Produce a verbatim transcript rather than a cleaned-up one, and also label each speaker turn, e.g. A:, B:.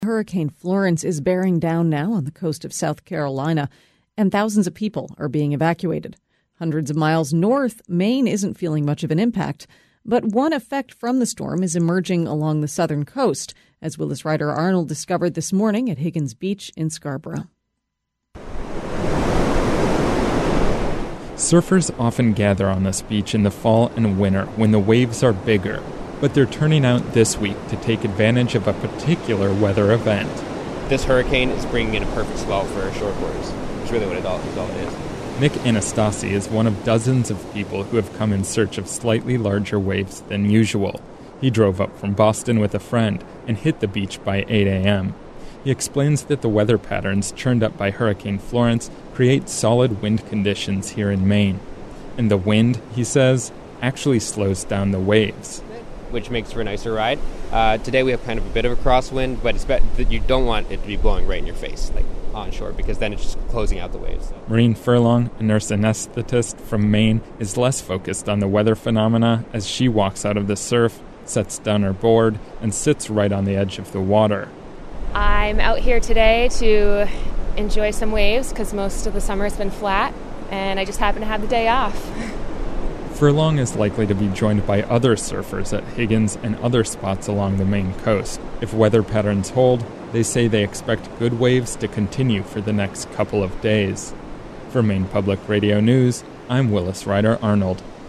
A: Hurricane Florence is bearing down now on the coast of South Carolina, and thousands of people are being evacuated. Hundreds of miles north, Maine isn't feeling much of an impact, but one effect from the storm is emerging along the southern coast, as Willis Ryder Arnold discovered this morning at Higgins Beach in Scarborough.
B: Surfers often gather on this beach in the fall and winter when the waves are bigger, but they're turning out this week to take advantage of a particular weather event.
C: This hurricane is bringing in a perfect swell for shortboarders. It's really what it all, all it is.
B: Nick Anastasi is one of dozens of people who have come in search of slightly larger waves than usual. He drove up from Boston with a friend and hit the beach by eight a.m. He explains that the weather patterns churned up by Hurricane Florence create solid wind conditions here in Maine. And the wind, he says, actually slows down the waves,
C: which makes for a nicer ride. Uh, today we have kind of a bit of a crosswind, but it's bet that you don't want it to be blowing right in your face, like onshore, because then it's just closing out the waves. So.
B: Maureen Furlong, a nurse anesthetist from Maine, is less focused on the weather phenomena as she walks out of the surf, sets down her board, and sits right on the edge of the water.
D: I'm out here today to enjoy some waves because most of the summer has been flat, and I just happen to have the day off.
B: Furlong is likely to be joined by other surfers at Higgins and other spots along the Maine coast. If weather patterns hold, they say they expect good waves to continue for the next couple of days. For Maine Public Radio News, I'm Willis Ryder Arnold.